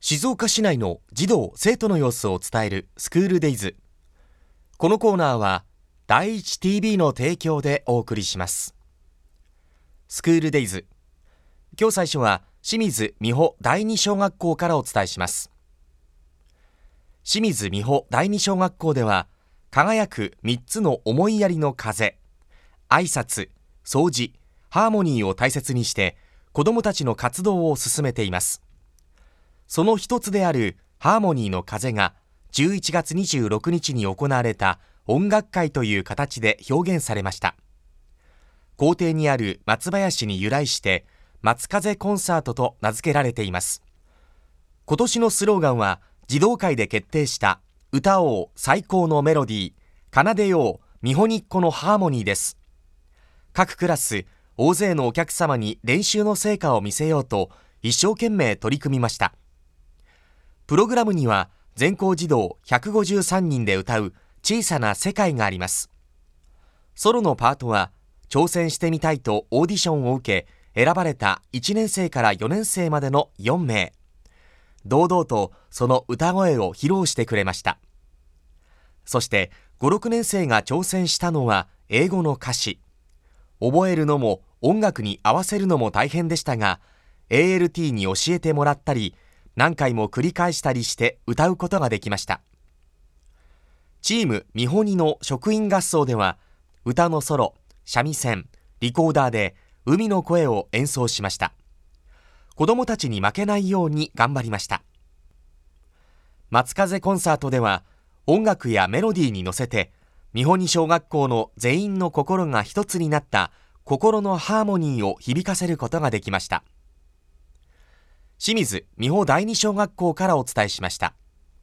静岡市内の児童生徒の様子を伝えるスクールデイズ。このコーナーは第一 TV の提供でお送りします。スクールデイズ、今日最初は清水美穂第二小学校からお伝えします。清水美穂第二小学校では、輝く3つの思いやりの風、挨拶、掃除、ハーモニーを大切にして子どもたちの活動を進めています。その一つであるハーモニーの風が11月26日に行われた音楽会という形で表現されました。校庭にある松林に由来して松風コンサートと名付けられています。今年のスローガンは児童会で決定した歌おう最高のメロディー、奏でよう美穂にっこのハーモニーです。各クラス大勢のお客様に練習の成果を見せようと一生懸命取り組みました。プログラムには全校児童153人で歌う小さな世界があります。ソロのパートは挑戦してみたいとオーディションを受け選ばれた1年生から4年生までの4名。堂々とその歌声を披露してくれました。そして5、6年生が挑戦したのは英語の歌詞。覚えるのも音楽に合わせるのも大変でしたが、ALT に教えてもらったり、何回も繰り返したりして歌うことができました。チーム美穂にの職員合奏では、歌のソロ、三味線、リコーダーで海の声を演奏しました。子どもたちに負けないように頑張りました。松風コンサートでは、音楽やメロディーに乗せて、美穂に小学校の全員の心が一つになった心のハーモニーを響かせることができました。清水美穂第二小学校からお伝えしました。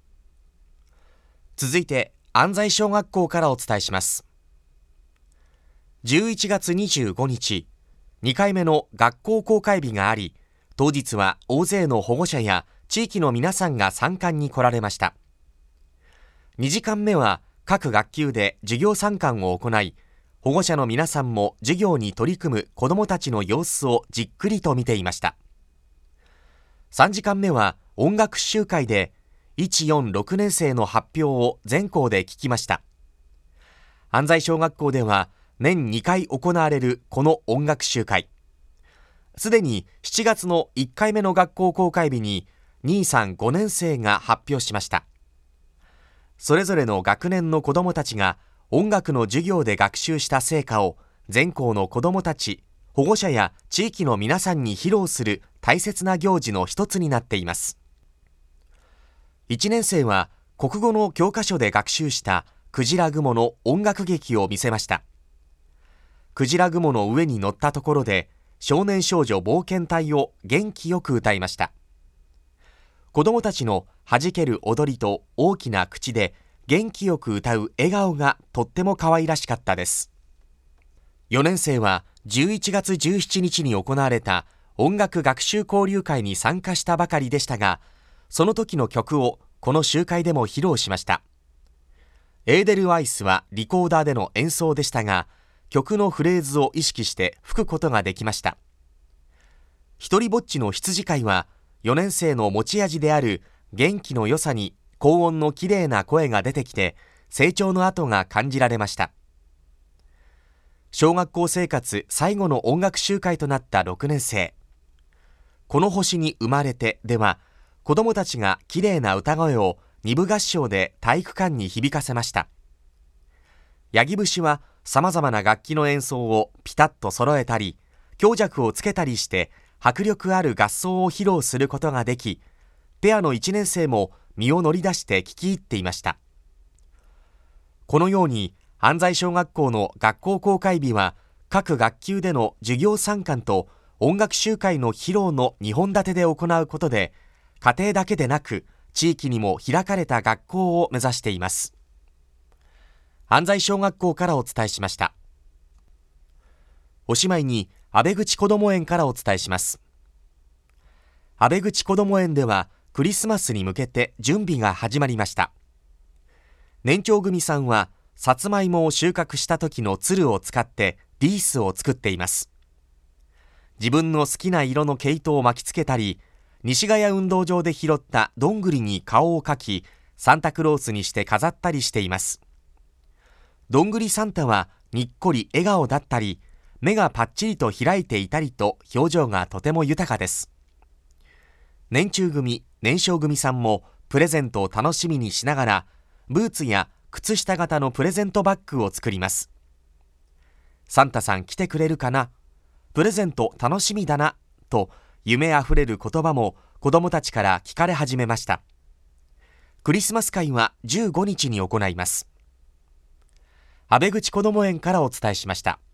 続いて安西小学校からお伝えします。11月25日、2回目の学校公開日があり、当日は大勢の保護者や地域の皆さんが参観に来られました。2時間目は各学級で授業参観を行い、保護者の皆さんも授業に取り組む子どもたちの様子をじっくりと見ていました。3時間目は音楽集会で1、4、6年生の発表を全校で聞きました。安西小学校では年2回行われるこの音楽集会。すでに7月の1回目の学校公開日に2、3、5年生が発表しました。それぞれの学年の子どもたちが音楽の授業で学習した成果を全校の子どもたち、保護者や地域の皆さんに披露する大切な行事の一つになっています。1年生は国語の教科書で学習したクジラ雲の音楽劇を見せました。クジラ雲の上に乗ったところで少年少女冒険隊を元気よく歌いました。子どもたちの弾ける踊りと大きな口で元気よく歌う笑顔がとっても可愛らしかったです。4年生は11月17日に行われた音楽学習交流会に参加したばかりでしたが、その時の曲をこの集会でも披露しました。エーデルワイスはリコーダーでの演奏でしたが、曲のフレーズを意識して吹くことができました。ひとりぼっちの羊飼いは4年生の持ち味である元気の良さに高音のきれいな声が出てきて、成長の跡が感じられました。小学校生活最後の音楽集会となった6年生。この星に生まれてでは、子どもたちがきれいな歌声を二部合唱で体育館に響かせました。ヤギ節は様々な楽器の演奏をピタッと揃えたり、強弱をつけたりして迫力ある合奏を披露することができ、ペアの1年生も身を乗り出して聴き入っていました。このように安西小学校の学校公開日は各学級での授業参観と音楽集会の披露の2本立てで行うことで、家庭だけでなく地域にも開かれた学校を目指しています。安西小学校からお伝えしました。おしまいに阿部口こども園からお伝えします。阿部口こども園ではクリスマスに向けて準備が始まりました。年長組さんはさつまいもを収穫した時のつるを使ってリースを作っています。自分の好きな色の毛糸を巻きつけたり、 西ヶ谷運動場で拾ったどんぐりに顔を描き、サンタクロースにして飾ったりしています。どんぐりサンタはにっこり笑顔だったり、目がパッチリと開いていたりと表情がとても豊かです。年中組、年少組さんもプレゼントを楽しみにしながら、ブーツや靴下型のプレゼントバッグを作ります。サンタさん来てくれるかな、プレゼント楽しみだな、と夢あふれる言葉も子どもたちから聞かれ始めました。クリスマス会は15日に行います。阿部口こども園からお伝えしました。